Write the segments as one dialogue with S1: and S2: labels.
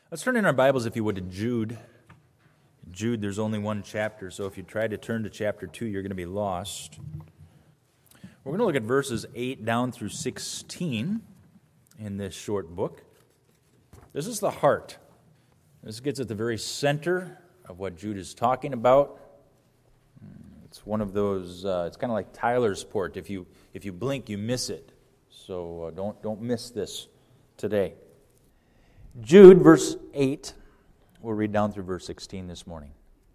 S1: Let's turn in our Bibles, if you would, to Jude. Jude, there's only one chapter, so if you try to turn to chapter 2, you're going to be lost. We're going to look at verses 8 down through 16 in this short book. This is the heart. This gets at the very center of what Jude is talking about. It's one of those, it's kind of like Tyler's Port. If you blink, you miss it. So don't miss this today. Jude, verse 8, we'll read down through verse 16 this morning.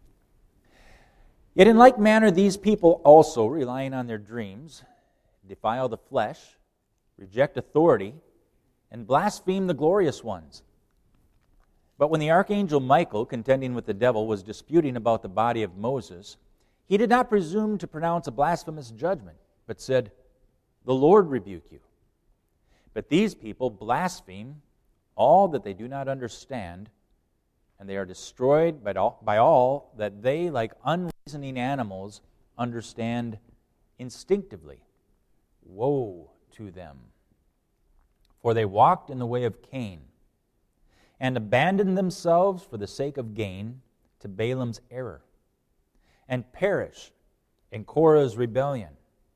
S1: Yet in like manner these people also, relying on their dreams, defile the flesh, reject authority, and blaspheme the glorious ones. But when the archangel Michael, contending with the devil, was disputing about the body of Moses, he did not presume to pronounce a blasphemous judgment, but said, "The Lord rebuke you." But these people blaspheme all that they do not understand, and they are destroyed by all that they, like unreasoning animals, understand instinctively. Woe to them! For they walked in the way of Cain, and abandoned themselves for the sake of gain to Balaam's error, and perished in Korah's rebellion.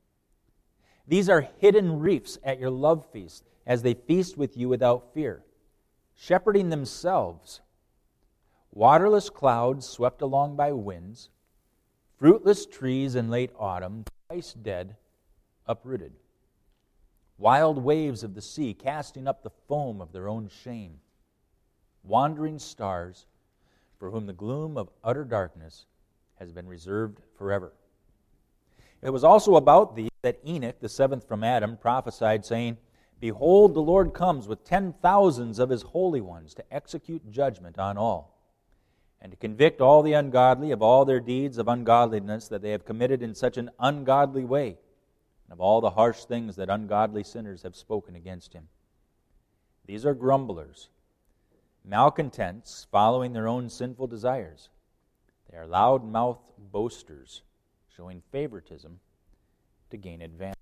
S1: These are hidden reefs at your love feast, as they feast with you without fear, shepherding themselves, waterless clouds swept along by winds, fruitless trees in late autumn, twice dead, uprooted, wild waves of the sea casting up the foam of their own shame, wandering stars for whom the gloom of utter darkness has been reserved forever. It was also about these that Enoch, the seventh from Adam, prophesied, saying, "Behold, the Lord comes with 10,000s of his holy ones to execute judgment on all, and to convict all the ungodly of all their deeds of ungodliness that they have committed in such an ungodly way, and of all the harsh things that ungodly sinners have spoken against him. These are grumblers, malcontents, following their own sinful desires. They are loud-mouthed boasters, showing favoritism to gain advantage."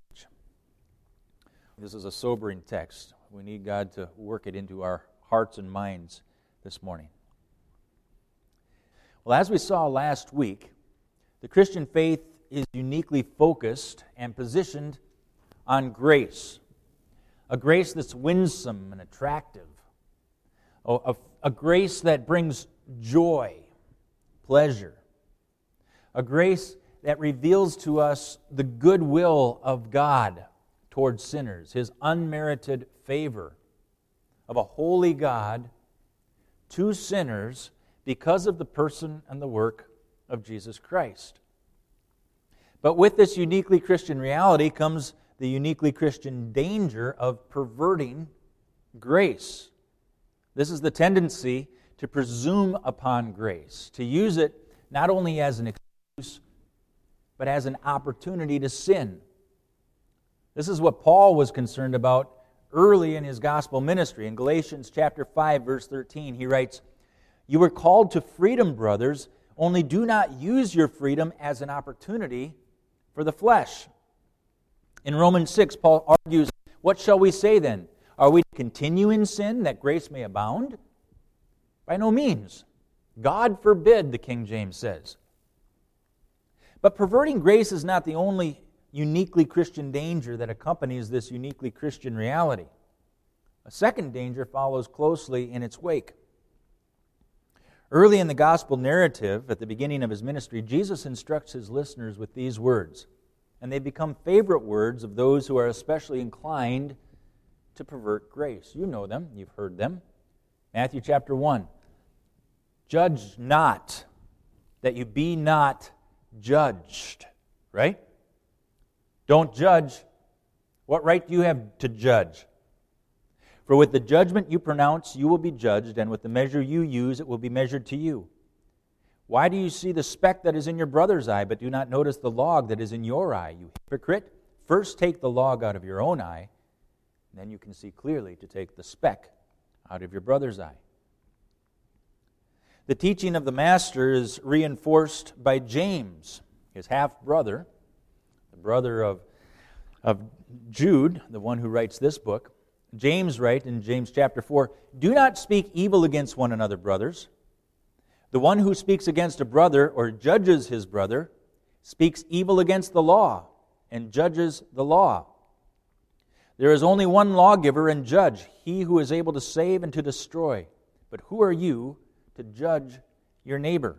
S1: This is a sobering text. We need God to work it into our hearts and minds this morning. Well, as we saw last week, the Christian faith is uniquely focused and positioned on grace. A grace that's winsome and attractive. A grace that brings joy, pleasure. A grace that reveals to us the goodwill of God towards sinners, His unmerited favor of a holy God to sinners because of the person and the work of Jesus Christ. But with this uniquely Christian reality comes the uniquely Christian danger of perverting grace. This is the tendency to presume upon grace, to use it not only as an excuse, but as an opportunity to sin. This is what Paul was concerned about early in his gospel ministry. In Galatians chapter 5, verse 13, he writes, "You were called to freedom, brothers, only do not use your freedom as an opportunity for the flesh." In Romans 6, Paul argues, "What shall we say then? Are we to continue in sin that grace may abound? By no means. God forbid," the King James says. But perverting grace is not the only uniquely Christian danger that accompanies this uniquely Christian reality. A second danger follows closely in its wake. Early in the gospel narrative, at the beginning of his ministry, Jesus instructs his listeners with these words, and they become favorite words of those who are especially inclined to pervert grace. You know them, you've heard them. Matthew chapter 1, "Judge not, that you be not judged." Right? Don't judge. What right do you have to judge? "For with the judgment you pronounce, you will be judged, and with the measure you use, it will be measured to you. Why do you see the speck that is in your brother's eye, but do not notice the log that is in your eye, you hypocrite? First take the log out of your own eye, and then you can see clearly to take the speck out of your brother's eye." The teaching of the Master is reinforced by James, his half-brother, the brother of Jude, the one who writes this book. James writes in James chapter 4, "Do not speak evil against one another, brothers. The one who speaks against a brother or judges his brother speaks evil against the law and judges the law. There is only one lawgiver and judge, he who is able to save and to destroy. But who are you to judge your neighbor?"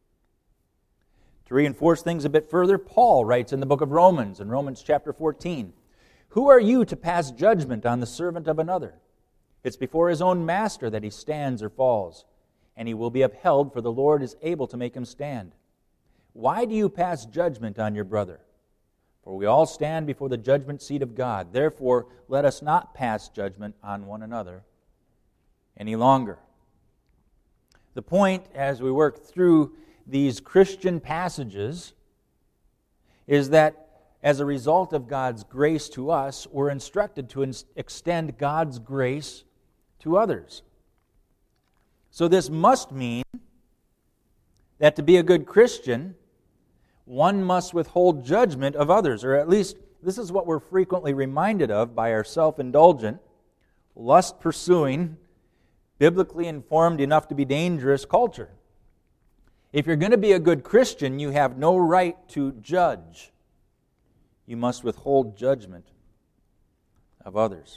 S1: To reinforce things a bit further, Paul writes in the book of Romans, in Romans chapter 14, "Who are you to pass judgment on the servant of another? It's before his own master that he stands or falls, and he will be upheld, for the Lord is able to make him stand. Why do you pass judgment on your brother? For we all stand before the judgment seat of God. Therefore, let us not pass judgment on one another any longer." The point, as we work through these Christian passages, is that as a result of God's grace to us, we're instructed to extend God's grace to others. So this must mean that to be a good Christian, one must withhold judgment of others, or at least this is what we're frequently reminded of by our self-indulgent, lust-pursuing, biblically informed enough to be dangerous culture. If you're going to be a good Christian, you have no right to judge. You must withhold judgment of others.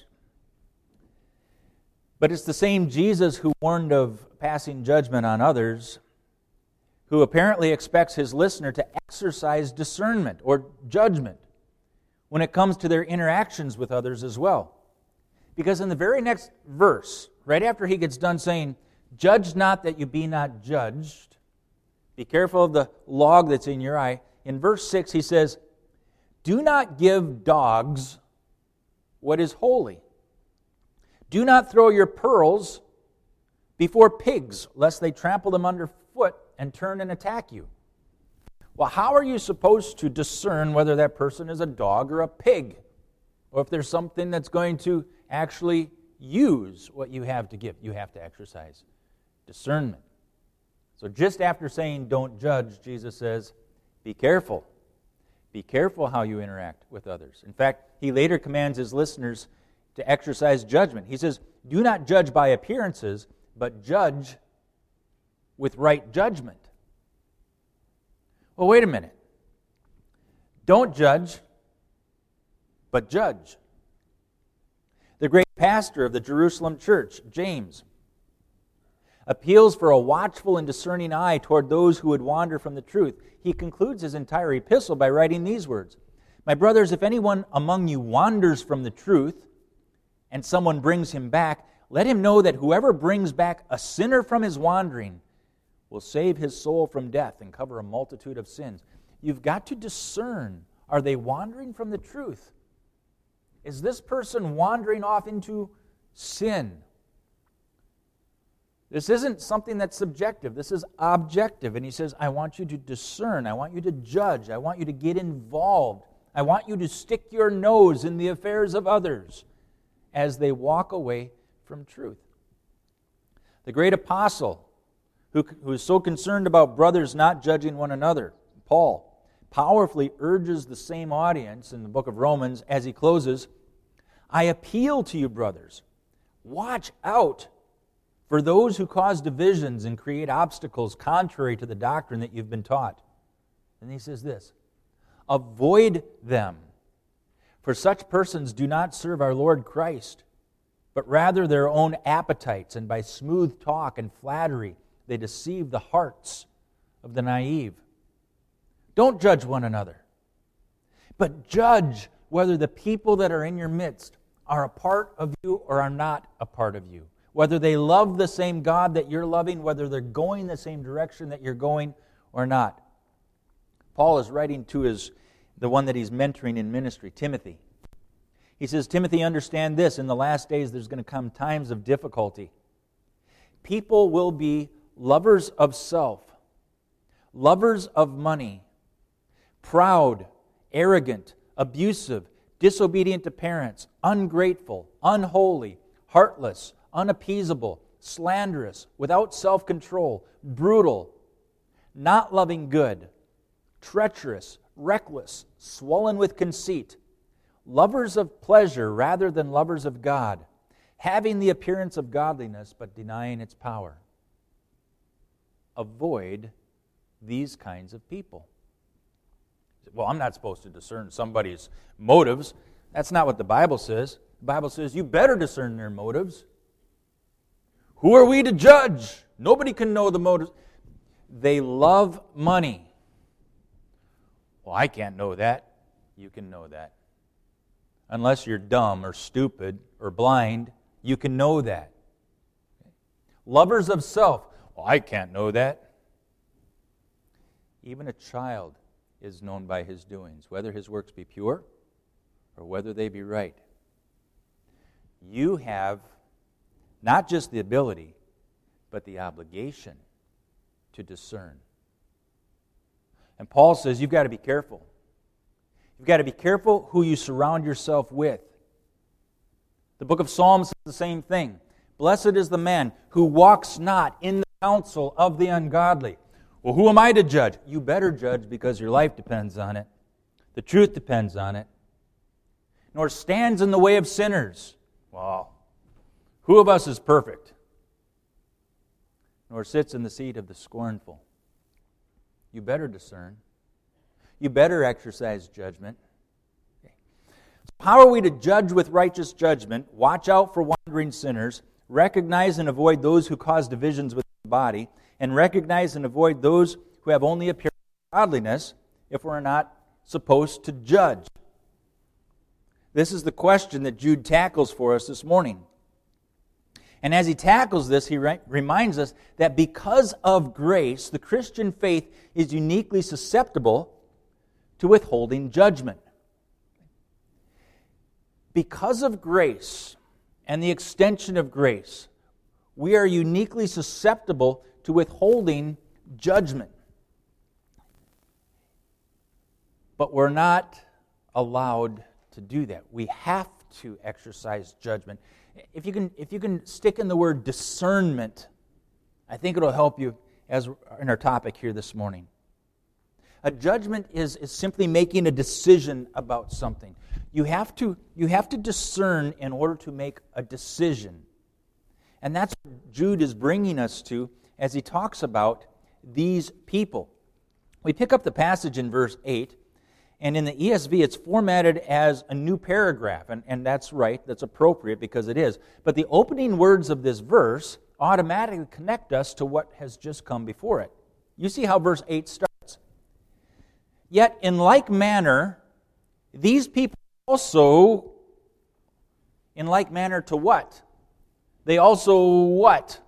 S1: But it's the same Jesus who warned of passing judgment on others, who apparently expects his listener to exercise discernment or judgment when it comes to their interactions with others as well. Because in the very next verse, right after he gets done saying, "Judge not that you be not judged," be careful of the log that's in your eye. In verse 6, he says, "Do not give dogs what is holy. Do not throw your pearls before pigs, lest they trample them underfoot and turn and attack you." Well, how are you supposed to discern whether that person is a dog or a pig? Or if there's something that's going to actually use what you have to give? You have to exercise discernment. So just after saying don't judge, Jesus says, be careful. Be careful how you interact with others. In fact, he later commands his listeners to exercise judgment. He says, "Do not judge by appearances, but judge with right judgment." Well, wait a minute. Don't judge, but judge. The great pastor of the Jerusalem church, James, appeals for a watchful and discerning eye toward those who would wander from the truth. He concludes his entire epistle by writing these words, "My brothers, if anyone among you wanders from the truth, and someone brings him back, let him know that whoever brings back a sinner from his wandering will save his soul from death and cover a multitude of sins." You've got to discern, are they wandering from the truth? Is this person wandering off into sin? This isn't something that's subjective. This is objective. And he says, I want you to discern. I want you to judge. I want you to get involved. I want you to stick your nose in the affairs of others as they walk away from truth. The great apostle, who is so concerned about brothers not judging one another, Paul, powerfully urges the same audience in the book of Romans as he closes, "I appeal to you, brothers, watch out for those who cause divisions and create obstacles contrary to the doctrine that you've been taught." And he says this, "Avoid them, for such persons do not serve our Lord Christ, but rather their own appetites, and by smooth talk and flattery they deceive the hearts of the naive. Don't judge one another, but judge whether the people that are in your midst are a part of you or are not a part of you. Whether they love the same God that you're loving, whether they're going the same direction that you're going or not." Paul is writing to the one that he's mentoring in ministry, Timothy. He says, "Timothy, understand this, in the last days there's going to come times of difficulty. People will be lovers of self, lovers of money, proud, arrogant, abusive, disobedient to parents, ungrateful, unholy, heartless, unappeasable, slanderous, without self-control, brutal, not loving good, treacherous, reckless, swollen with conceit, lovers of pleasure rather than lovers of God, having the appearance of godliness but denying its power. Avoid these kinds of people. Well, I'm not supposed to discern somebody's motives. That's not what the Bible says. The Bible says you better discern their motives. Who are we to judge? Nobody can know the motives. They love money. Well, I can't know that. You can know that. Unless you're dumb or stupid or blind, you can know that. Lovers of self. Well, I can't know that. Even a child is known by his doings, whether his works be pure or whether they be right. You have not just the ability, but the obligation to discern. And Paul says you've got to be careful. You've got to be careful who you surround yourself with. The book of Psalms says the same thing. Blessed is the man who walks not in the counsel of the ungodly. Well, who am I to judge? You better judge because your life depends on it. The truth depends on it. Nor stands in the way of sinners. Well, who of us is perfect? Nor sits in the seat of the scornful. You better discern. You better exercise judgment. Okay. So how are we to judge with righteous judgment, watch out for wandering sinners, recognize and avoid those who cause divisions within the body, and recognize and avoid those who have only appearance of godliness if we're not supposed to judge? This is the question that Jude tackles for us this morning. And as he tackles this, he reminds us that because of grace, the Christian faith is uniquely susceptible to withholding judgment. Because of grace and the extension of grace, we are uniquely susceptible to withholding judgment. But we're not allowed to do that. We have to exercise judgment. If you can stick in the word discernment, I think it'll help you as in our topic here this morning. A judgment is simply making a decision about something. You have to discern in order to make a decision. And that's what Jude is bringing us to as he talks about these people. We pick up the passage in verse 8, and in the ESV it's formatted as a new paragraph, and that's right, that's appropriate because it is. But the opening words of this verse automatically connect us to what has just come before it. You see how verse 8 starts. Yet in like manner, these people also, in like manner to what? They also what?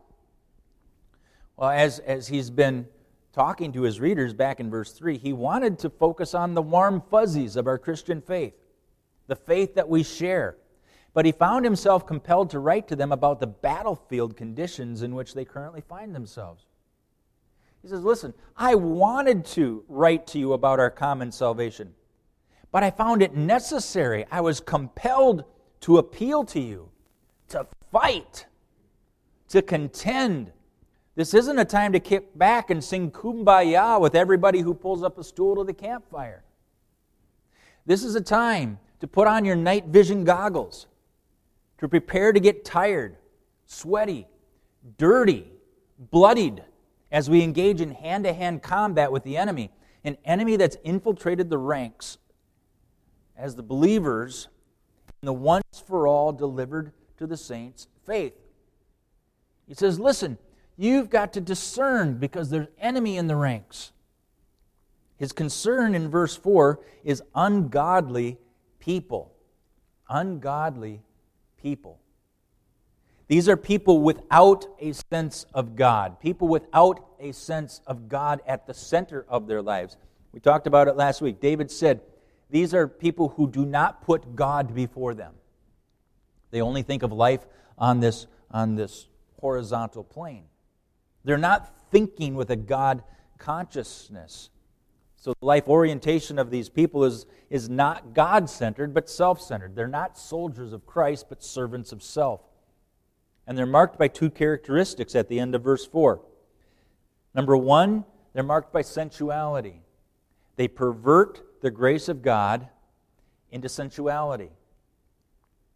S1: Well, as he's been talking to his readers back in verse 3, he wanted to focus on the warm fuzzies of our Christian faith, the faith that we share. But he found himself compelled to write to them about the battlefield conditions in which they currently find themselves. He says, listen, I wanted to write to you about our common salvation, but I found it necessary. I was compelled to appeal to you, to fight, to contend. This isn't a time to kick back and sing Kumbaya with everybody who pulls up a stool to the campfire. This is a time to put on your night vision goggles, to prepare to get tired, sweaty, dirty, bloodied, as we engage in hand-to-hand combat with the enemy, an enemy that's infiltrated the ranks as the believers in the once-for-all delivered to the saints' faith. He says, listen, you've got to discern because there's enemy in the ranks. His concern in verse 4 is ungodly people. Ungodly people. These are people without a sense of God. People without a sense of God at the center of their lives. We talked about it last week. David said, these are people who do not put God before them. They only think of life on this horizontal plane. They're not thinking with a God consciousness. So the life orientation of these people is not God-centered, but self-centered. They're not soldiers of Christ, but servants of self. And they're marked by two characteristics at the end of verse 4. Number one, they're marked by sensuality. They pervert the grace of God into sensuality.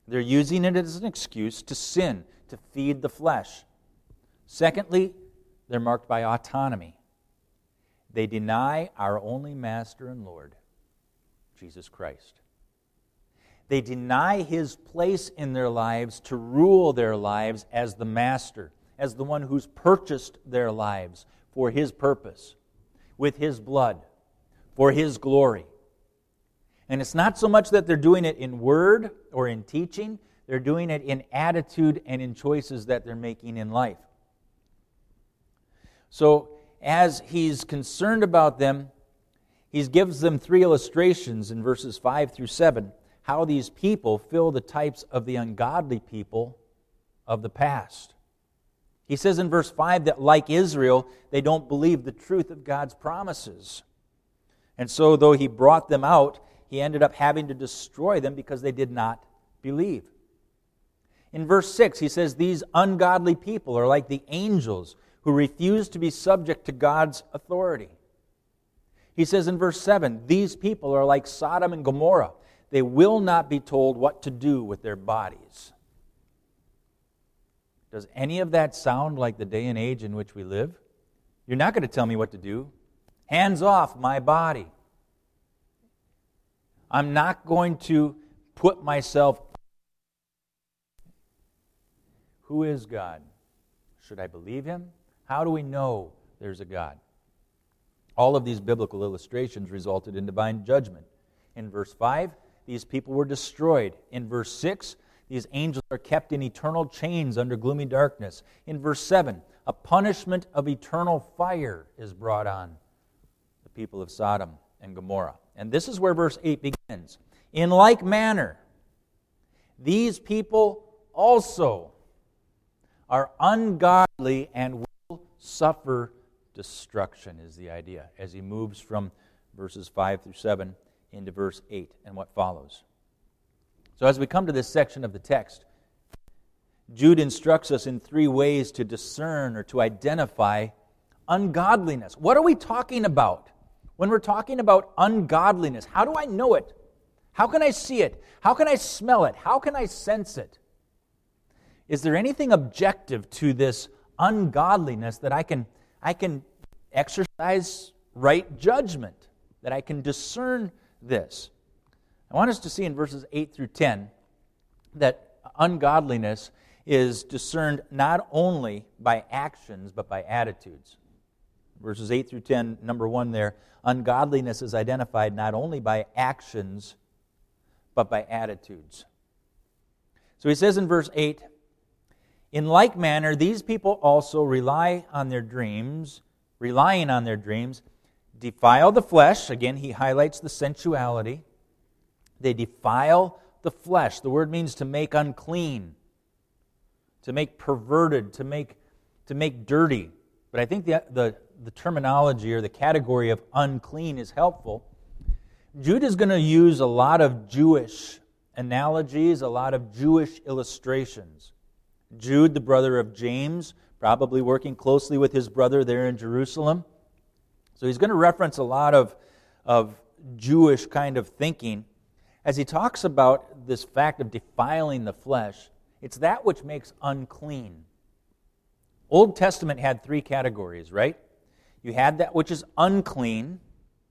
S1: They're using it as an excuse to sin, to feed the flesh. Secondly, they're marked by autonomy. They deny our only Master and Lord, Jesus Christ. They deny His place in their lives to rule their lives as the Master, as the one who's purchased their lives for His purpose, with His blood, for His glory. And it's not so much that they're doing it in word or in teaching, they're doing it in attitude and in choices that they're making in life. So, as He's concerned about them, He gives them 3 illustrations in verses 5 through 7, how these people fill the types of the ungodly people of the past. He says in verse 5 that, like Israel, they don't believe the truth of God's promises. And so, though He brought them out, He ended up having to destroy them because they did not believe. In verse 6, He says these ungodly people are like the angels who refuse to be subject to God's authority. He says in verse 7, these people are like Sodom and Gomorrah. They will not be told what to do with their bodies. Does any of that sound like the day and age in which we live? You're not going to tell me what to do. Hands off my body. I'm not going to put myself. Who is God? Should I believe Him? How do we know there's a God? All of these biblical illustrations resulted in divine judgment. In verse 5, these people were destroyed. In verse 6, these angels are kept in eternal chains under gloomy darkness. In verse 7, a punishment of eternal fire is brought on the people of Sodom and Gomorrah. And this is where verse 8 begins. In like manner, these people also are ungodly and will suffer destruction, is the idea, as he moves from verses 5 through 7 into verse 8 and what follows. So as we come to this section of the text, Jude instructs us in 3 ways to discern or to identify ungodliness. What are we talking about? When we're talking about ungodliness, how do I know it? How can I see it? How can I smell it? How can I sense it? Is there anything objective to this ungodliness that I can exercise right judgment, that I can discern this? I want us to see in verses 8 through 10 that ungodliness is discerned not only by actions but by attitudes. Verses 8 through 10, number 1 there, ungodliness is identified not only by actions but by attitudes. So he says in verse 8, in like manner, these people also relying on their dreams, defile the flesh. Again, he highlights the sensuality. They defile the flesh. The word means to make unclean, to make perverted, to make dirty. But I think the terminology or the category of unclean is helpful. Jude is going to use a lot of Jewish analogies, a lot of Jewish illustrations. Jude, the brother of James, probably working closely with his brother there in Jerusalem. So he's going to reference a lot of Jewish kind of thinking. As he talks about this fact of defiling the flesh, it's that which makes unclean. Old Testament had 3 categories, right? You had that which is unclean,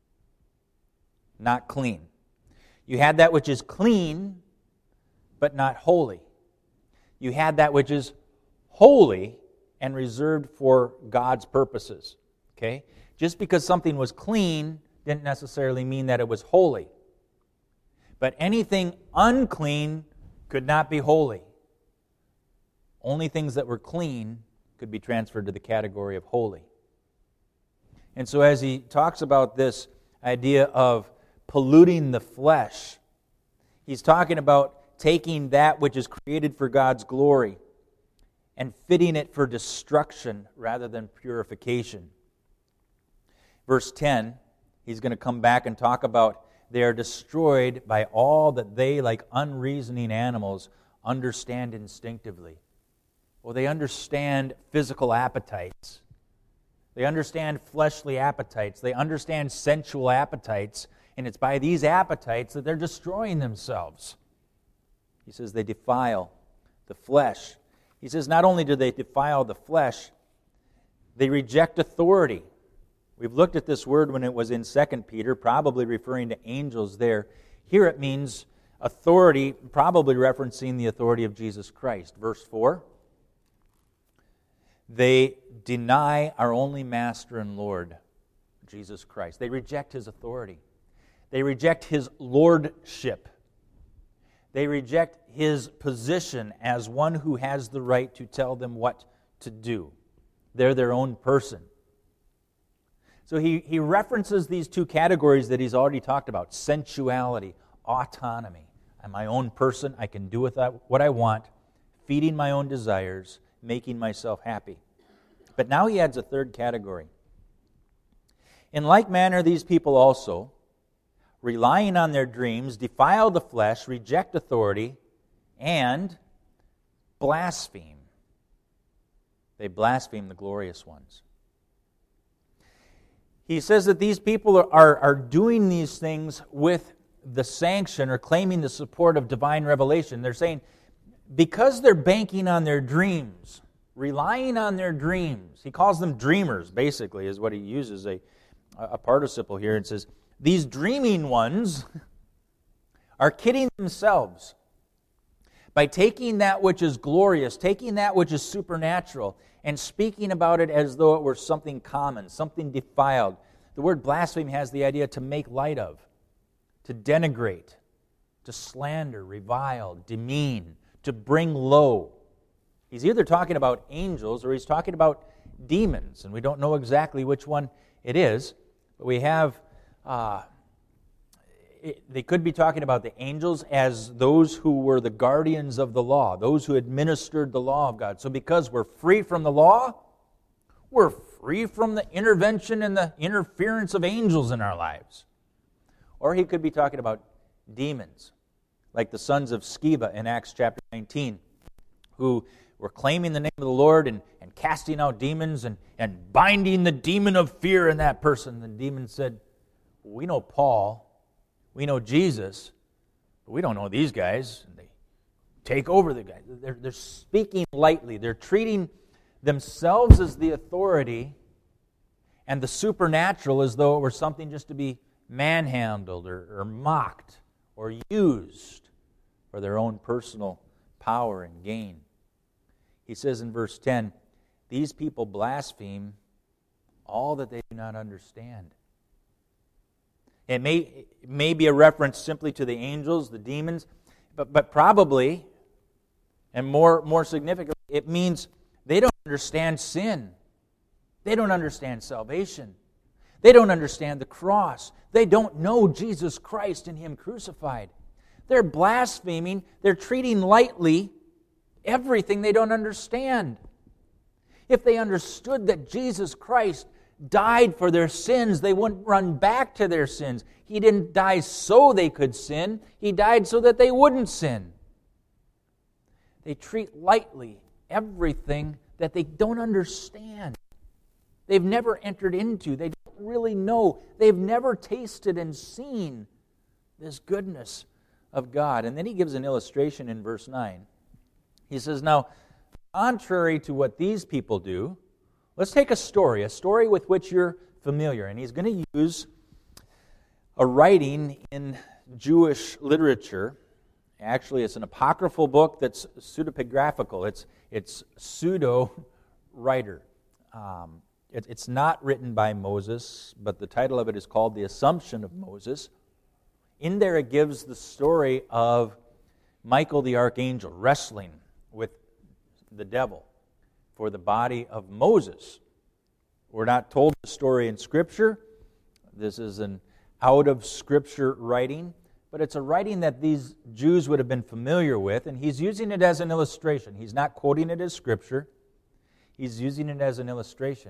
S1: not clean. You had that which is clean, but not holy. You had that which is holy and reserved for God's purposes. Okay? Just because something was clean didn't necessarily mean that it was holy. But anything unclean could not be holy. Only things that were clean could be transferred to the category of holy. And so as he talks about this idea of polluting the flesh, he's talking about taking that which is created for God's glory and fitting it for destruction rather than purification. Verse 10, he's going to come back and talk about they are destroyed by all that they, like unreasoning animals, understand instinctively. Well, they understand physical appetites. They understand fleshly appetites. They understand sensual appetites. And it's by these appetites that they're destroying themselves. He says they defile the flesh. He says not only do they defile the flesh, they reject authority. We've looked at this word when it was in 2 Peter, probably referring to angels there. Here it means authority, probably referencing the authority of Jesus Christ. Verse 4, they deny our only Master and Lord, Jesus Christ. They reject His authority. They reject His lordship. They reject His position as one who has the right to tell them what to do. They're their own person. So he references these two categories that he's already talked about: sensuality, autonomy. I'm my own person. I can do with that what I want, feeding my own desires, making myself happy. But now he adds a third category. In like manner, these people also, relying on their dreams, defile the flesh, reject authority, and blaspheme. They blaspheme the glorious ones. He says that these people are doing these things with the sanction or claiming the support of divine revelation. They're saying, because they're banking on their dreams, relying on their dreams, he calls them dreamers, basically, is what he uses, a participle here, and says, these dreaming ones are kidding themselves by taking that which is glorious, taking that which is supernatural, and speaking about it as though it were something common, something defiled. The word blaspheme has the idea to make light of, to denigrate, to slander, revile, demean, to bring low. He's either talking about angels or he's talking about demons, and we don't know exactly which one it is, but we have... they could be talking about the angels as those who were the guardians of the law, those who administered the law of God. So because we're free from the law, we're free from the intervention and the interference of angels in our lives. Or he could be talking about demons, like the sons of Sceva in Acts chapter 19, who were claiming the name of the Lord and casting out demons and binding the demon of fear in that person. The demon said, we know Paul, we know Jesus, but we don't know these guys. And they take over the guys. They're speaking lightly. They're treating themselves as the authority and the supernatural as though it were something just to be manhandled or mocked or used for their own personal power and gain. He says in verse 10, these people blaspheme all that they do not understand. It may be a reference simply to the angels, the demons, but probably, and more significantly, it means they don't understand sin. They don't understand salvation. They don't understand the cross. They don't know Jesus Christ and Him crucified. They're blaspheming. They're treating lightly everything they don't understand. If they understood that Jesus Christ died for their sins, they wouldn't run back to their sins. He didn't die so they could sin. He died so that they wouldn't sin. They treat lightly everything that they don't understand. They've never entered into. They don't really know. They've never tasted and seen this goodness of God. And then he gives an illustration in verse 9. He says, now, contrary to what these people do, let's take a story with which you're familiar. And he's going to use a writing in Jewish literature. Actually, it's an apocryphal book that's pseudepigraphical. It's pseudo-writer. It's not written by Moses, but the title of it is called The Assumption of Moses. In there it gives the story of Michael the archangel wrestling with the devil for the body of Moses. We're not told the story in Scripture. This is an out-of-Scripture writing, but it's a writing that these Jews would have been familiar with, and he's using it as an illustration. He's not quoting it as Scripture. He's using it as an illustration.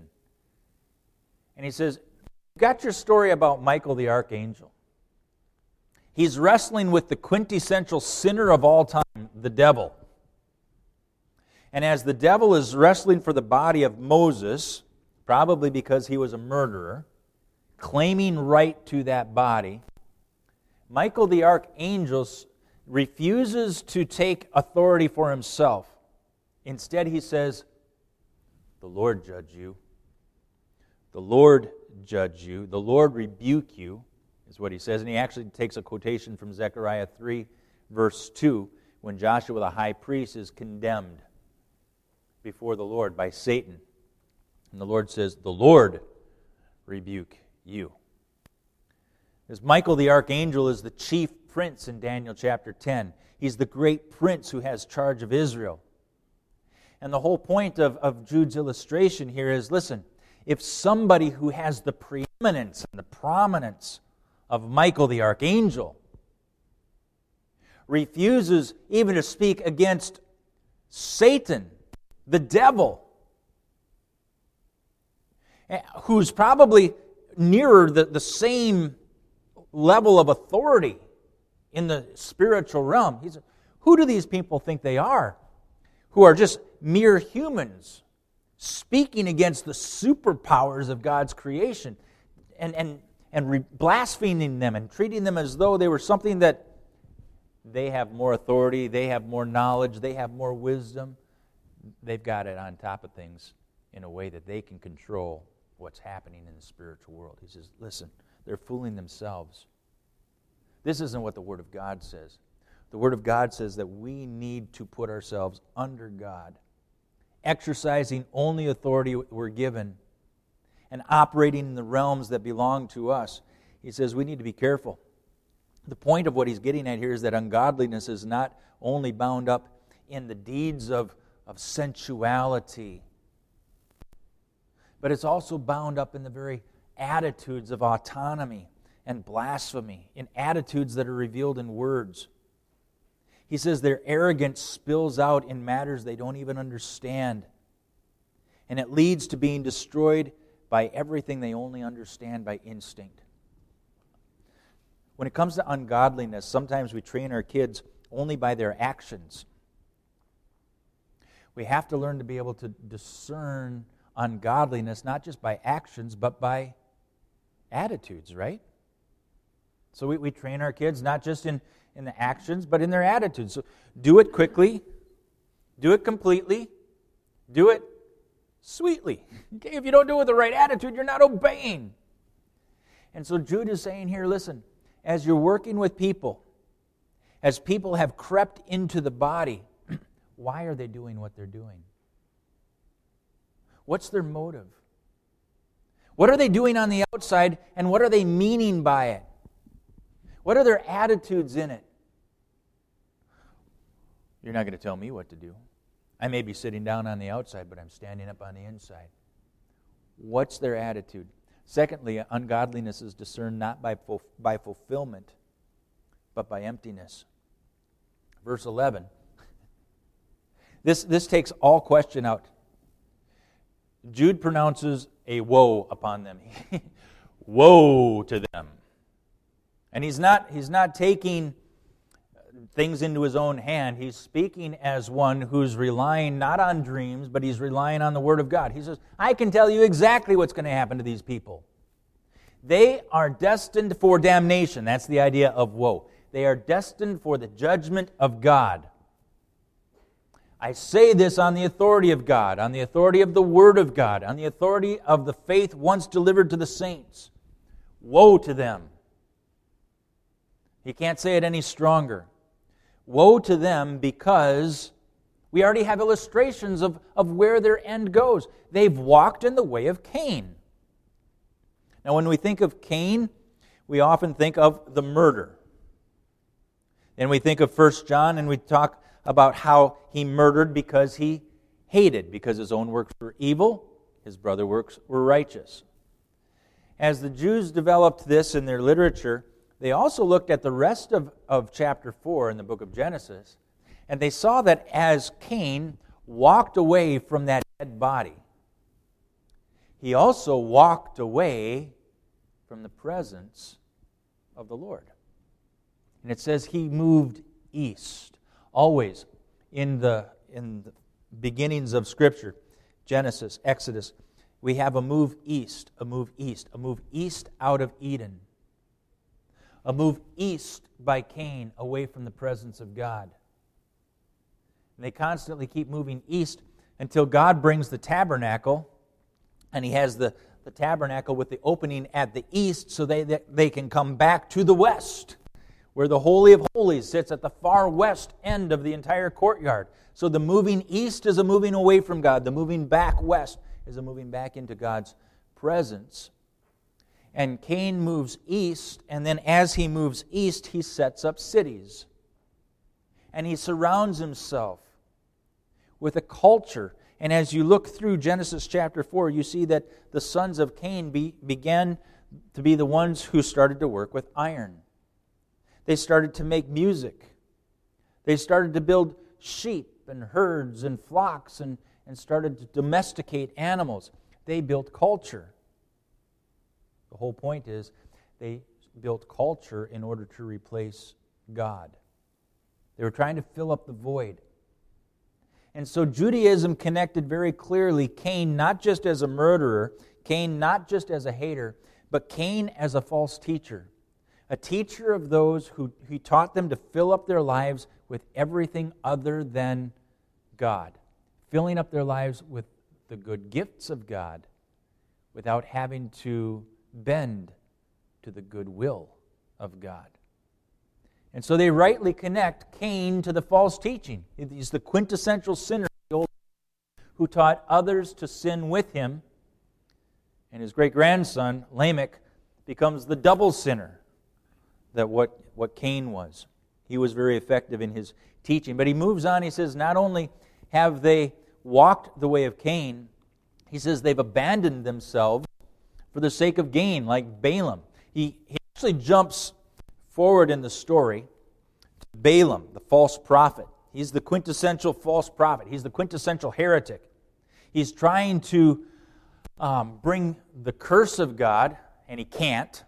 S1: And he says, you've got your story about Michael the archangel. He's wrestling with the quintessential sinner of all time, the devil. And as the devil is wrestling for the body of Moses, probably because he was a murderer, claiming right to that body, Michael the archangel refuses to take authority for himself. Instead, he says, "The Lord judge you. The Lord judge you. The Lord rebuke you," is what he says. And he actually takes a quotation from Zechariah 3, verse 2, when Joshua the high priest is condemned before the Lord by Satan. And the Lord says, "The Lord rebuke you." As Michael the archangel is the chief prince in Daniel chapter 10. He's the great prince who has charge of Israel. And the whole point of Jude's illustration here is, listen, if somebody who has the preeminence and the prominence of Michael the archangel refuses even to speak against Satan, the devil, who's probably nearer the same level of authority in the spiritual realm. Who do these people think they are? Who are just mere humans speaking against the superpowers of God's creation and blaspheming them and treating them as though they were something that they have more authority, they have more knowledge, they have more wisdom. They've got it on top of things in a way that they can control what's happening in the spiritual world. He says, listen, they're fooling themselves. This isn't what the Word of God says. The Word of God says that we need to put ourselves under God, exercising only authority we're given and operating in the realms that belong to us. He says we need to be careful. The point of what he's getting at here is that ungodliness is not only bound up in the deeds of sensuality, but it's also bound up in the very attitudes of autonomy and blasphemy, in attitudes that are revealed in words. He says their arrogance spills out in matters they don't even understand, and it leads to being destroyed by everything they only understand by instinct. When it comes to ungodliness, sometimes we train our kids only by their actions. We have to learn to be able to discern ungodliness not just by actions, but by attitudes, right? So we train our kids not just in the actions, but in their attitudes. So do it quickly, do it completely, do it sweetly. Okay, if you don't do it with the right attitude, you're not obeying. And so Jude is saying here, listen, as you're working with people, as people have crept into the body, why are they doing what they're doing? What's their motive? What are they doing on the outside, and what are they meaning by it? What are their attitudes in it? You're not going to tell me what to do. I may be sitting down on the outside, but I'm standing up on the inside. What's their attitude? Secondly, ungodliness is discerned not by fulfillment, but by emptiness. Verse 11. This takes all question out. Jude pronounces a woe upon them. Woe to them. And he's not taking things into his own hand. He's speaking as one who's relying not on dreams, but he's relying on the Word of God. He says, I can tell you exactly what's going to happen to these people. They are destined for damnation. That's the idea of woe. They are destined for the judgment of God. I say this on the authority of God, on the authority of the Word of God, on the authority of the faith once delivered to the saints. Woe to them. He can't say it any stronger. Woe to them, because we already have illustrations of where their end goes. They've walked in the way of Cain. Now, when we think of Cain, we often think of the murder. Then we think of 1 John, and we talk about how he murdered because he hated, because his own works were evil, his brother's works were righteous. As the Jews developed this in their literature, they also looked at the rest of chapter 4 in the book of Genesis, and they saw that as Cain walked away from that dead body, he also walked away from the presence of the Lord. And it says he moved east. Always in the beginnings of Scripture, Genesis, Exodus, we have a move east, a move east, a move east out of Eden. a move east by Cain away from the presence of God. And they constantly keep moving east until God brings the tabernacle, and He has the tabernacle with the opening at the east so they can come back to the west, where the Holy of Holies sits at the far west end of the entire courtyard. So the moving east is a moving away from God. The moving back west is a moving back into God's presence. And Cain moves east, and then as he moves east, he sets up cities. And he surrounds himself with a culture. And as you look through Genesis chapter 4, you see that the sons of Cain began to be the ones who started to work with iron. They started to make music. They started to build sheep and herds and flocks and started to domesticate animals. They built culture. The whole point is they built culture in order to replace God. They were trying to fill up the void. And so Judaism connected very clearly Cain not just as a murderer, Cain not just as a hater, but Cain as a false teacher. A teacher of those who he taught them to fill up their lives with everything other than God. Filling up their lives with the good gifts of God without having to bend to the good will of God. And so they rightly connect Cain to the false teaching. He's the quintessential sinner who taught others to sin with him. And his great-grandson, Lamech, becomes the double sinner that what Cain was. He was very effective in his teaching. But he moves on, he says, not only have they walked the way of Cain, he says they've abandoned themselves for the sake of gain, like Balaam. He actually jumps forward in the story to Balaam, the false prophet. He's the quintessential false prophet. He's the quintessential heretic. He's trying to bring the curse of God, and he can't.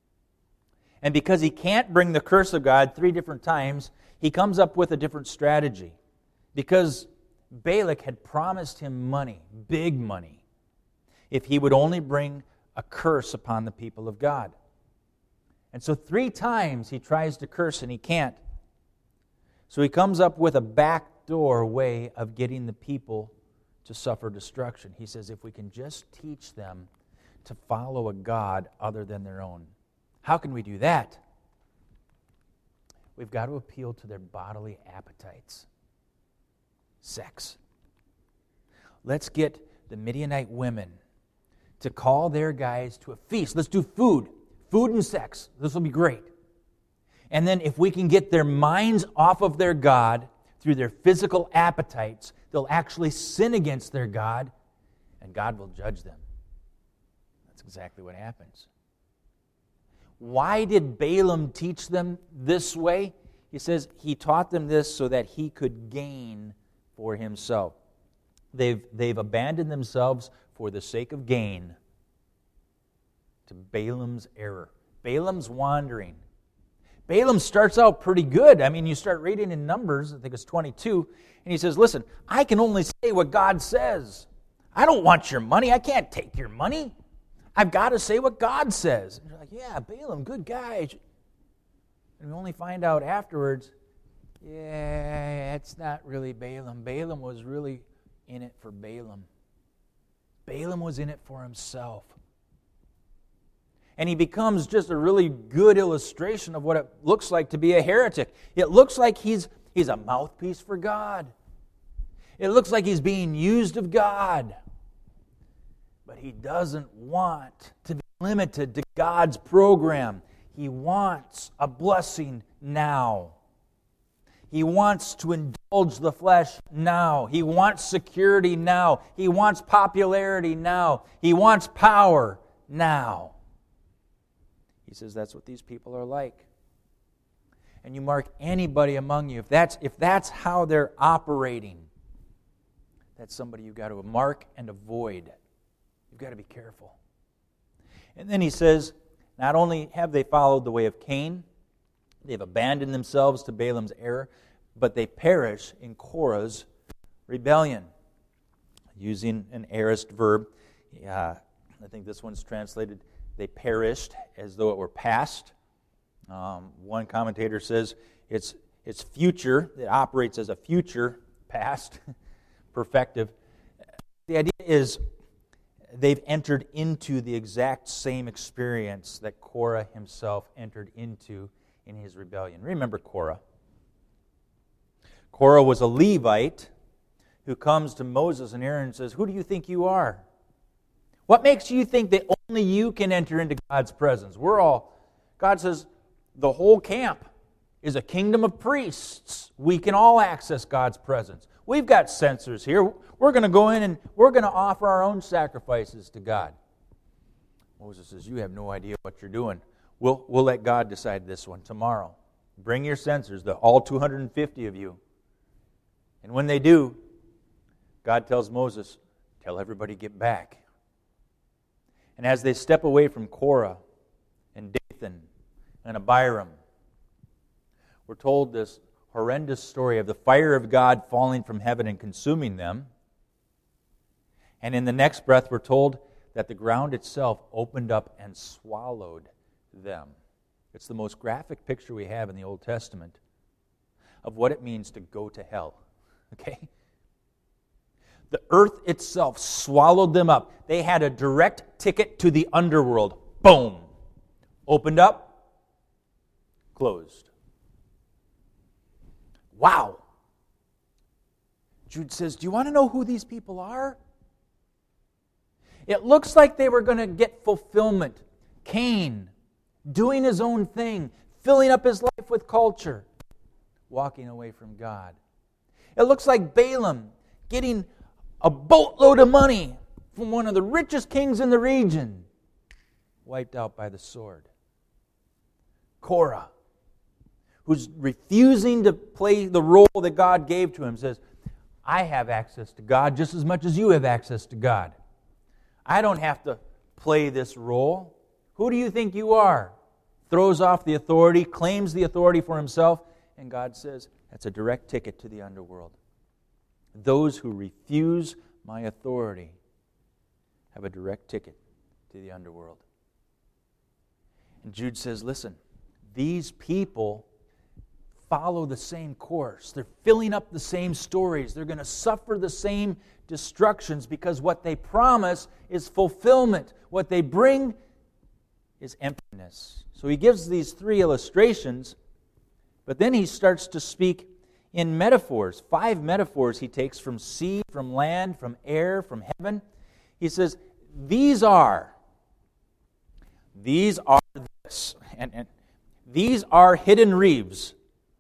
S1: And because he can't bring the curse of God 3 different times, he comes up with a different strategy. Because Balak had promised him money, big money, if he would only bring a curse upon the people of God. And so 3 times he tries to curse and he can't. So he comes up with a backdoor way of getting the people to suffer destruction. He says, if we can just teach them to follow a God other than their own. How can we do that? We've got to appeal to their bodily appetites. Sex. Let's get the Midianite women to call their guys to a feast. Let's do food. Food and sex. This will be great. And then if we can get their minds off of their God through their physical appetites, they'll actually sin against their God, and God will judge them. That's exactly what happens. Why did Balaam teach them this way? He says he taught them this so that he could gain for himself. They've abandoned themselves for the sake of gain to Balaam's error. Balaam's wandering. Balaam starts out pretty good. I mean, you start reading in Numbers, I think it's 22, and he says, listen, I can only say what God says. I don't want your money. I can't take your money. I've got to say what God says. And you're like, yeah, Balaam, good guy. And we only find out afterwards, yeah, it's not really Balaam. Balaam was really in it for Balaam. Balaam was in it for himself. And he becomes just a really good illustration of what it looks like to be a heretic. It looks like he's a mouthpiece for God. It looks like he's being used of God. But he doesn't want to be limited to God's program. He wants a blessing now. He wants to indulge the flesh now. He wants security now. He wants popularity now. He wants power now. He says that's what these people are like. And you mark anybody among you, if that's how they're operating, that's somebody you've got to mark and avoid. You've got to be careful. And then he says, not only have they followed the way of Cain, they've abandoned themselves to Balaam's error, but they perish in Korah's rebellion. Using an aorist verb, I think this one's translated, they perished as though it were past. One commentator says it's future. It operates as a future past perfective. The idea is they've entered into the exact same experience that Korah himself entered into in his rebellion. Remember Korah. Korah was a Levite who comes to Moses and Aaron and says, "Who do you think you are? What makes you think that only you can enter into God's presence? God says, the whole camp is a kingdom of priests. We can all access God's presence. We've got censers here. We're going to go in and we're going to offer our own sacrifices to God." Moses says, "You have no idea what you're doing. We'll let God decide this one tomorrow. Bring your censers, all 250 of you." And when they do, God tells Moses, "Tell everybody get back." And as they step away from Korah and Dathan and Abiram, we're told this horrendous story of the fire of God falling from heaven and consuming them. And in the next breath, we're told that the ground itself opened up and swallowed them. It's the most graphic picture we have in the Old Testament of what it means to go to hell. Okay? The earth itself swallowed them up. They had a direct ticket to the underworld. Boom! Opened up, closed. Wow! Jude says, do you want to know who these people are? It looks like they were going to get fulfillment. Cain, doing his own thing, filling up his life with culture, walking away from God. It looks like Balaam getting a boatload of money from one of the richest kings in the region, wiped out by the sword. Korah, who's refusing to play the role that God gave to him, says, "I have access to God just as much as you have access to God. I don't have to play this role. Who do you think you are?" Throws off the authority, claims the authority for himself, and God says, that's a direct ticket to the underworld. Those who refuse my authority have a direct ticket to the underworld. And Jude says, listen, these people follow the same course. They're filling up the same stories. They're going to suffer the same destructions because what they promise is fulfillment. What they bring is emptiness. So he gives these three illustrations, but then he starts to speak in metaphors. 5 metaphors he takes from sea, from land, from air, from heaven. He says, these are this, and these are hidden reefs.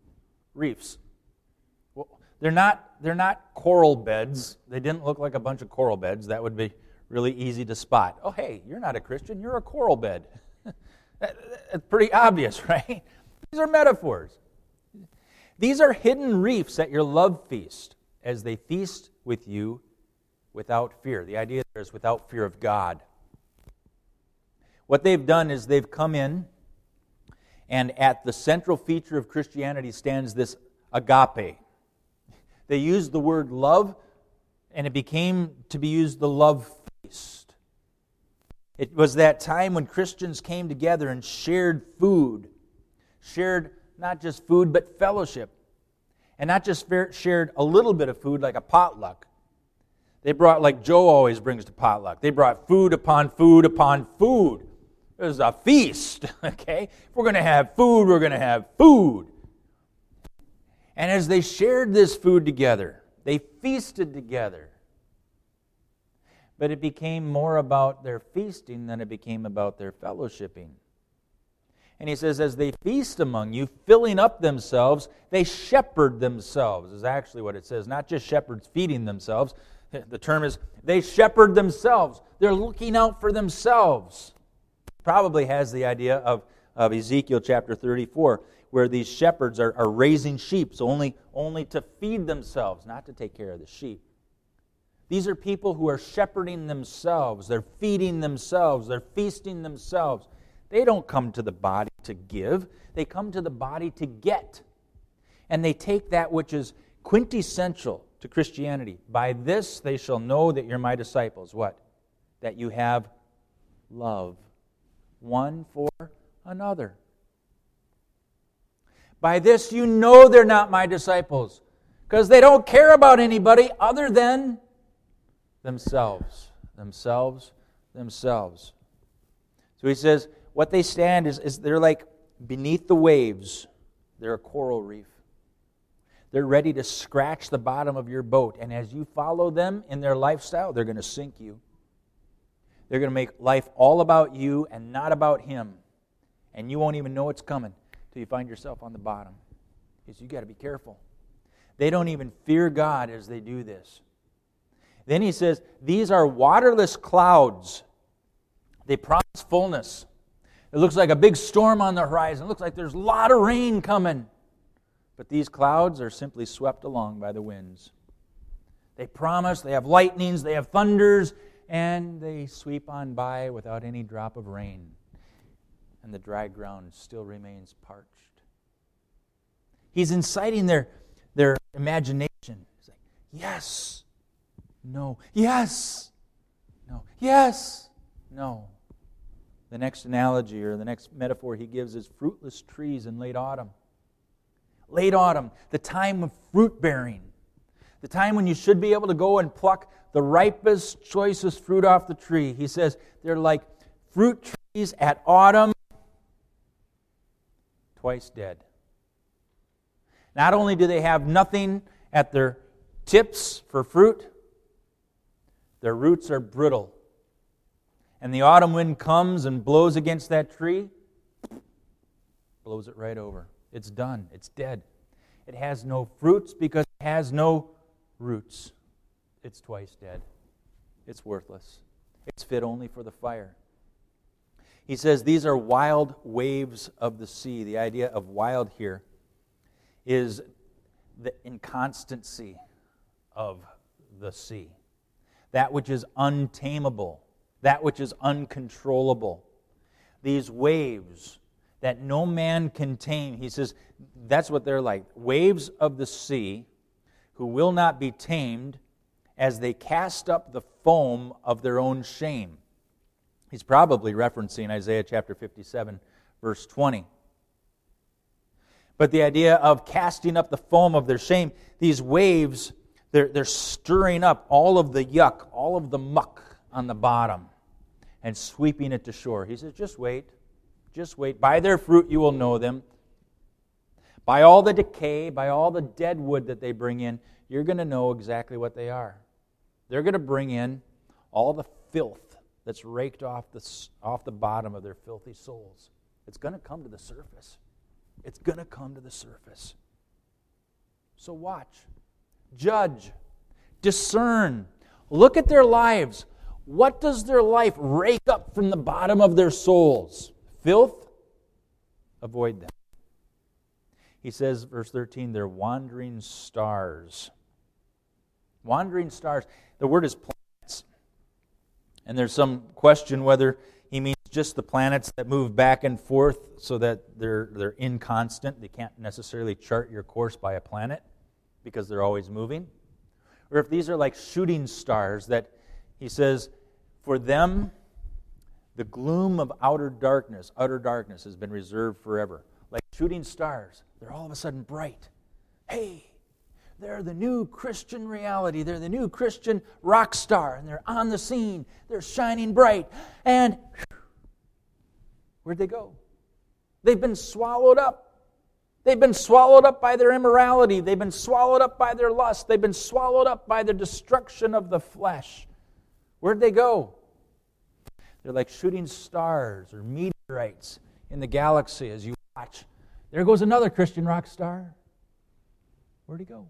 S1: Well, they're not coral beds. They didn't look like a bunch of coral beds. That would be really easy to spot. Oh, hey, you're not a Christian. You're a coral bed. It's pretty obvious, right? These are metaphors. These are hidden reefs at your love feast as they feast with you without fear. The idea there is without fear of God. What they've done is they've come in, and at the central feature of Christianity stands this agape. They used the word love, and it became to be used the love feast. It was that time when Christians came together and shared food, shared not just food, but fellowship. And not just shared a little bit of food like a potluck. They brought, like Joe always brings to potluck, they brought food upon food upon food. It was a feast, okay? If we're going to have food, we're going to have food. And as they shared this food together, they feasted together. But it became more about their feasting than it became about their fellowshipping. And he says, as they feast among you, filling up themselves, they shepherd themselves, is actually what it says. Not just shepherds feeding themselves. The term is, they shepherd themselves. They're looking out for themselves. Probably has the idea of Ezekiel chapter 34, where these shepherds are raising sheep, so only to feed themselves, not to take care of the sheep. These are people who are shepherding themselves. They're feeding themselves. They're feasting themselves. They don't come to the body to give. They come to the body to get. And they take that which is quintessential to Christianity. By this they shall know that you're my disciples. What? That you have love one for another. By this you know they're not my disciples, because they don't care about anybody other than themselves. Themselves. So he says, what they stand is they're like beneath the waves. They're a coral reef. They're ready to scratch the bottom of your boat. And as you follow them in their lifestyle, they're going to sink you. They're going to make life all about you and not about Him. And you won't even know it's coming till you find yourself on the bottom. Because you got to be careful. They don't even fear God as they do this. Then he says, these are waterless clouds. They promise fullness. It looks like a big storm on the horizon. It looks like there's a lot of rain coming. But these clouds are simply swept along by the winds. They promise, they have lightnings, they have thunders, and they sweep on by without any drop of rain. And the dry ground still remains parched. He's inciting their imagination. He's like, yes, no, yes, no, yes, no. The next analogy or the next metaphor he gives is fruitless trees in late autumn. Late autumn, the time of fruit bearing. The time when you should be able to go and pluck the ripest, choicest fruit off the tree. He says they're like fruit trees at autumn, twice dead. Not only do they have nothing at their tips for fruit, their roots are brittle. And the autumn wind comes and blows against that tree, blows it right over. It's done. It's dead. It has no fruits because it has no roots. It's twice dead. It's worthless. It's fit only for the fire. He says these are wild waves of the sea. The idea of wild here is the inconstancy of the sea. That which is untamable. That which is uncontrollable. These waves that no man can tame. He says that's what they're like. Waves of the sea who will not be tamed as they cast up the foam of their own shame. He's probably referencing Isaiah chapter 57, verse 20. But the idea of casting up the foam of their shame, these waves, they're stirring up all of the yuck, all of the muck on the bottom and sweeping it to shore. He says, just wait. Just wait. By their fruit you will know them. By all the decay, by all the dead wood that they bring in, you're going to know exactly what they are. They're going to bring in all the filth that's raked off the bottom of their filthy souls. It's going to come to the surface. It's going to come to the surface. So watch. Judge. Discern. Look at their lives. What does their life rake up from the bottom of their souls? Filth? Avoid them. He says, verse 13, they're wandering stars. Wandering stars. The word is planets. And there's some question whether he means just the planets that move back and forth so that they're inconstant. They can't necessarily chart your course by a planet because they're always moving. Or if these are like shooting stars that he says, for them, the gloom of outer darkness has been reserved forever. Like shooting stars, they're all of a sudden bright. Hey, they're the new Christian reality. They're the new Christian rock star, and they're on the scene. They're shining bright. And where'd they go? They've been swallowed up. They've been swallowed up by their immorality. They've been swallowed up by their lust. They've been swallowed up by the destruction of the flesh. Where'd they go? They're like shooting stars or meteorites in the galaxy as you watch. There goes another Christian rock star. Where'd he go?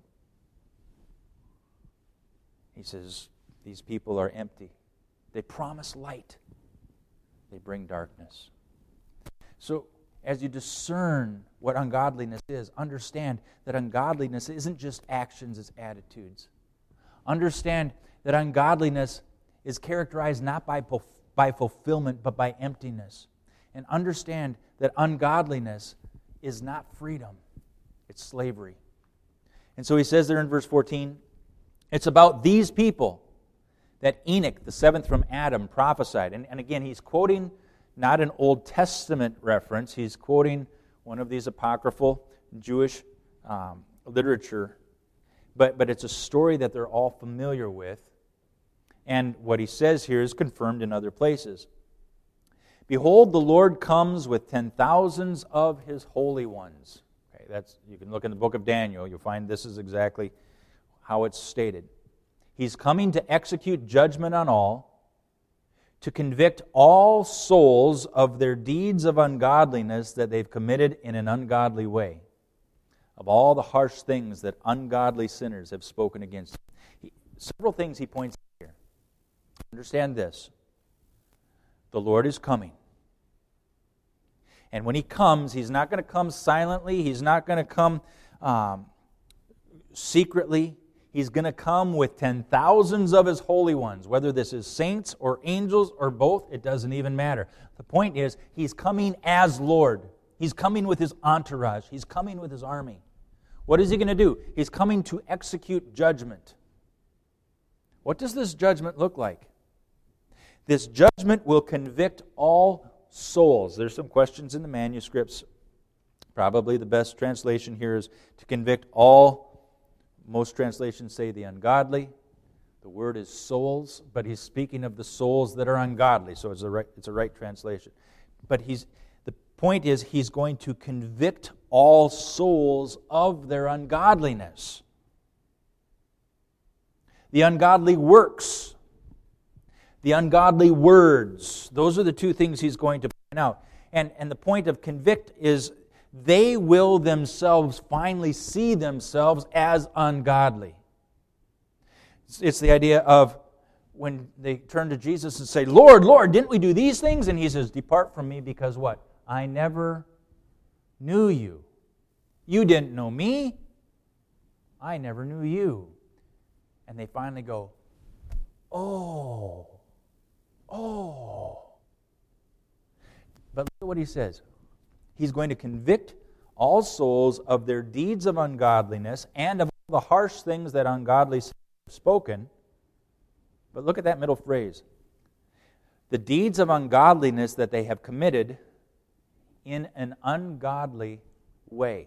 S1: He says, these people are empty. They promise light. They bring darkness. So, as you discern what ungodliness is, understand that ungodliness isn't just actions, it's attitudes. Understand that ungodliness is characterized not by fulfillment, but by emptiness. And understand that ungodliness is not freedom, it's slavery. And so he says there in verse 14, it's about these people that Enoch, the seventh from Adam, prophesied. And again, he's quoting not an Old Testament reference, he's quoting one of these apocryphal Jewish literature, but it's a story that they're all familiar with. And what he says here is confirmed in other places. Behold, the Lord comes with 10,000s of his holy ones. Okay, you can look in the book of Daniel. You'll find this is exactly how it's stated. He's coming to execute judgment on all, to convict all souls of their deeds of ungodliness that they've committed in an ungodly way, of all the harsh things that ungodly sinners have spoken against him. Several things he points out here. Understand this. The Lord is coming. And when he comes, he's not going to come silently. He's not going to come secretly. He's going to come with 10,000s of his holy ones. Whether this is saints or angels or both, it doesn't even matter. The point is, he's coming as Lord. He's coming with his entourage. He's coming with his army. What is he going to do? He's coming to execute judgment. What does this judgment look like? This judgment will convict all souls. There's some questions in the manuscripts. Probably the best translation here is to convict all. Most translations say the ungodly. The word is souls, but he's speaking of the souls that are ungodly, so it's a right translation. But the point is, he's going to convict all souls of their ungodliness. The ungodly works, the ungodly words, those are the two things he's going to point out. And the point of convict is they will themselves finally see themselves as ungodly. It's the idea of when they turn to Jesus and say, Lord, Lord, didn't we do these things? And he says, depart from me because what? I never knew you. You didn't know me. I never knew you. And they finally go, oh. But look at what he says. He's going to convict all souls of their deeds of ungodliness and of all the harsh things that ungodly have spoken. But look at that middle phrase. The deeds of ungodliness that they have committed in an ungodly way.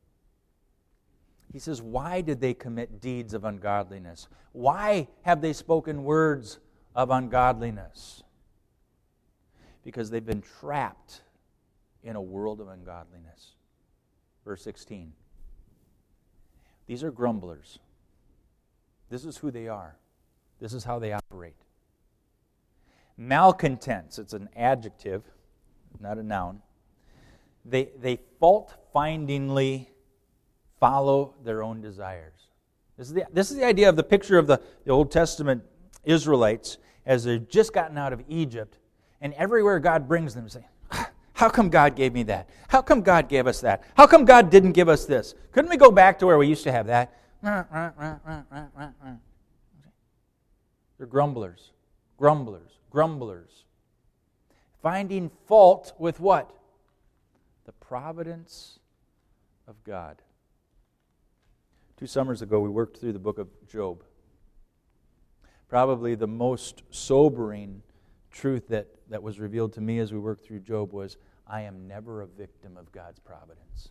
S1: He says, why did they commit deeds of ungodliness? Why have they spoken words of ungodliness? Because they've been trapped in a world of ungodliness. Verse 16. These are grumblers. This is who they are. This is how they operate. Malcontents. It's an adjective, not a noun. They fault-findingly follow their own desires. This is the idea of the picture of the Old Testament Israelites as they've just gotten out of Egypt, and everywhere God brings them, say, how come God gave me that? How come God gave us that? How come God didn't give us this? Couldn't we go back to where we used to have that? They're grumblers. Finding fault with what? The providence of God. 2 summers ago, we worked through the book of Job. Probably the most sobering truth that was revealed to me as we worked through Job was, I am never a victim of God's providence.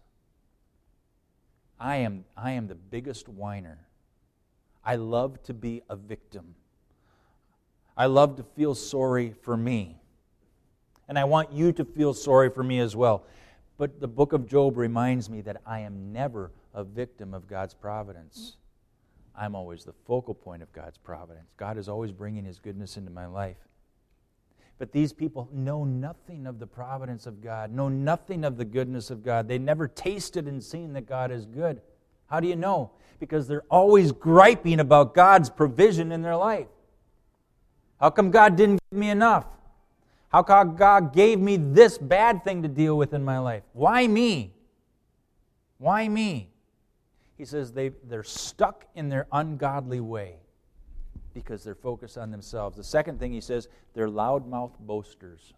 S1: I am the biggest whiner. I love to be a victim. I love to feel sorry for me. And I want you to feel sorry for me as well. But the book of Job reminds me that I am never a victim of God's providence. I'm always the focal point of God's providence. God is always bringing His goodness into my life. But these people know nothing of the providence of God, know nothing of the goodness of God. They never tasted and seen that God is good. How do you know? Because they're always griping about God's provision in their life. How come God didn't give me enough? How come God gave me this bad thing to deal with in my life? Why me? Why me? He says they're stuck in their ungodly way because they're focused on themselves. The second thing he says, they're loudmouth boasters.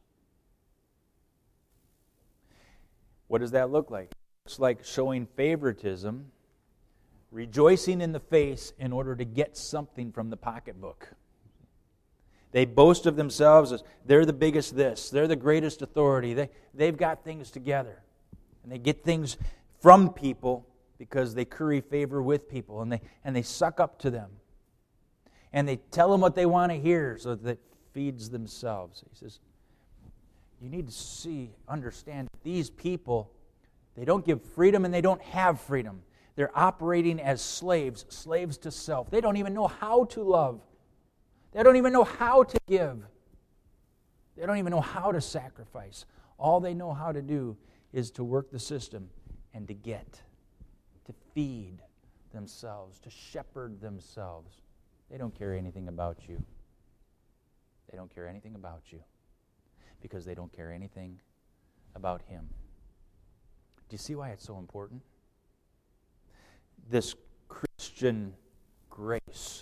S1: What does that look like? It's like showing favoritism, rejoicing in the face in order to get something from the pocketbook. They boast of themselves as they're the biggest this, they're the greatest authority, they've got things together. And they get things from people because they curry favor with people, and they suck up to them. And they tell them what they want to hear so that it feeds themselves. He says, you need to understand that these people, they don't give freedom and they don't have freedom. They're operating as slaves to self. They don't even know how to love. They don't even know how to give. They don't even know how to sacrifice. All they know how to do is to work the system and to get, to feed themselves, to shepherd themselves. They don't care anything about you. They don't care anything about you because they don't care anything about Him. Do you see why it's so important? This Christian grace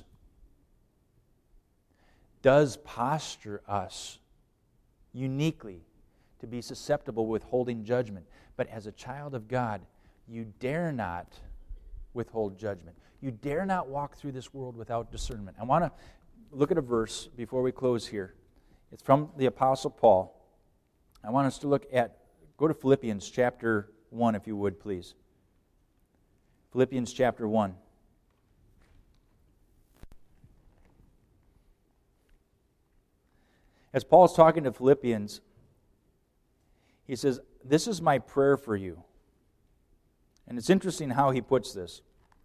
S1: does posture us uniquely to be susceptible withholding judgment. But as a child of God, you dare not withhold judgment. You dare not walk through this world without discernment. I want to look at a verse before we close here. It's from the Apostle Paul. I want us to go to Philippians chapter 1, if you would, please. Philippians chapter 1. As Paul's talking to Philippians, he says, "This is my prayer for you." And it's interesting how he puts this.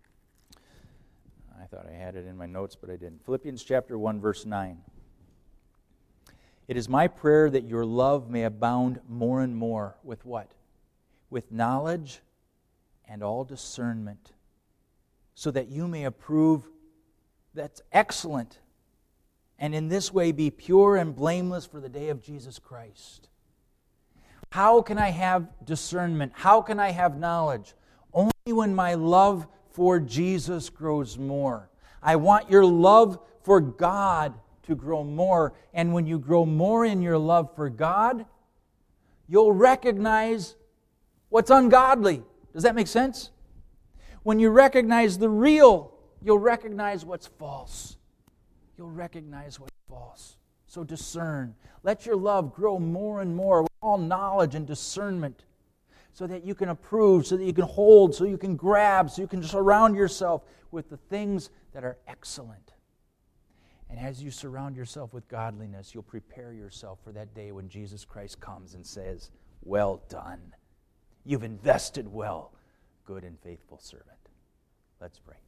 S1: I thought I had it in my notes, but I didn't. Philippians chapter 1, verse 9. "It is my prayer that your love may abound more and more with" what? "With knowledge and all discernment, so that you may approve that's excellent, and in this way be pure and blameless for the day of Jesus Christ." How can I have discernment? How can I have knowledge? Only when my love for Jesus grows more. I want your love for God to grow more. And when you grow more in your love for God, you'll recognize what's ungodly. Does that make sense? When you recognize the real, you'll recognize what's false. You'll recognize what's false. So discern. Let your love grow more and more with all knowledge and discernment, so that you can approve, so that you can hold, so you can grab, so you can surround yourself with the things that are excellent. And as you surround yourself with godliness, you'll prepare yourself for that day when Jesus Christ comes and says, "Well done. You've invested well, good and faithful servant." Let's pray.